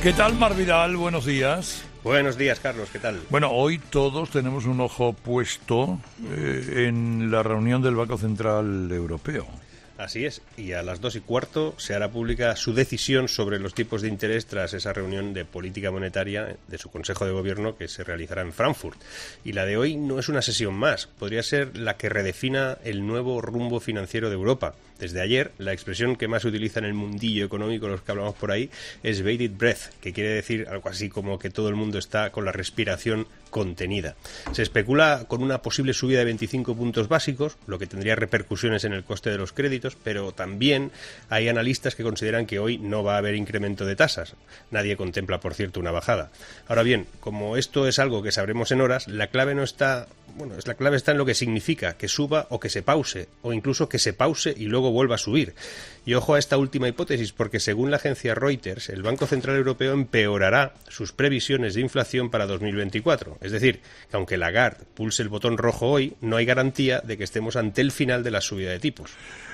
¿Qué tal, Mar Vidal? Buenos días. Buenos días, Carlos, ¿qué tal? Bueno, hoy todos tenemos un ojo puesto en la reunión del Banco Central Europeo. Así es, y a las 2:15 se hará pública su decisión sobre los tipos de interés tras esa reunión de política monetaria de su Consejo de Gobierno que se realizará en Frankfurt. Y la de hoy no es una sesión más, podría ser la que redefina el nuevo rumbo financiero de Europa. Desde ayer, la expresión que más se utiliza en el mundillo económico, los que hablamos por ahí, es bated breath, que quiere decir algo así como que todo el mundo está con la respiración contenida. Se especula con una posible subida de 25 puntos básicos, lo que tendría repercusiones en el coste de los créditos, pero también hay analistas que consideran que hoy no va a haber incremento de tasas. Nadie contempla, por cierto, una bajada. Ahora bien, como esto es algo que sabremos en horas, la clave está en lo que significa que suba o que se pause, o incluso que se pause y luego vuelva a subir. Y ojo a esta última hipótesis, porque según la agencia Reuters, el Banco Central Europeo empeorará sus previsiones de inflación para 2024. Es decir, que aunque Lagarde pulse el botón rojo hoy, no hay garantía de que estemos ante el final de la subida de tipos.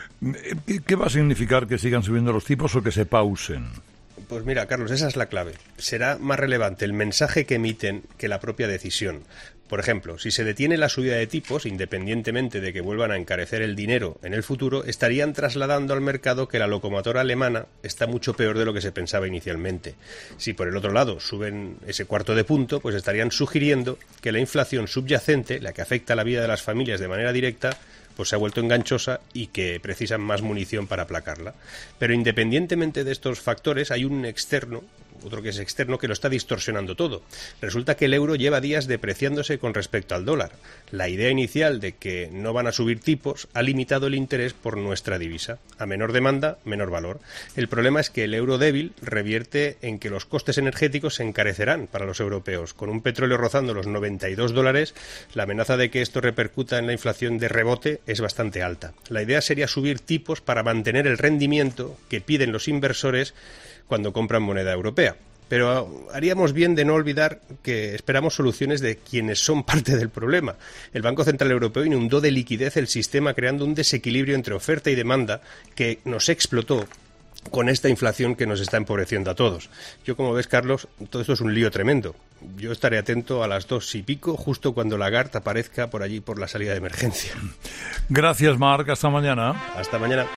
¿Qué va a significar que sigan subiendo los tipos o que se pausen? Pues mira, Carlos, esa es la clave. Será más relevante el mensaje que emiten que la propia decisión. Por ejemplo, si se detiene la subida de tipos, independientemente de que vuelvan a encarecer el dinero en el futuro, estarían trasladando al mercado que la locomotora alemana está mucho peor de lo que se pensaba inicialmente. Si por el otro lado suben ese cuarto de punto, pues estarían sugiriendo que la inflación subyacente, la que afecta a la vida de las familias de manera directa, pues se ha vuelto enganchosa y que precisan más munición para aplacarla. Pero independientemente de estos factores, hay otro que es externo, que lo está distorsionando todo. Resulta que el euro lleva días depreciándose con respecto al dólar. La idea inicial de que no van a subir tipos ha limitado el interés por nuestra divisa. A menor demanda, menor valor. El problema es que el euro débil revierte en que los costes energéticos se encarecerán para los europeos. Con un petróleo rozando los $92, la amenaza de que esto repercuta en la inflación de rebote es bastante alta. La idea sería subir tipos para mantener el rendimiento que piden los inversores cuando compran moneda europea. Pero haríamos bien de no olvidar que esperamos soluciones de quienes son parte del problema. El Banco Central Europeo inundó de liquidez el sistema creando un desequilibrio entre oferta y demanda que nos explotó con esta inflación que nos está empobreciendo a todos. Yo, como ves, Carlos, todo esto es un lío tremendo. Yo estaré atento a las 2:15, justo cuando Lagarde aparezca por allí por la salida de emergencia. Gracias, Marc. Hasta mañana. Hasta mañana.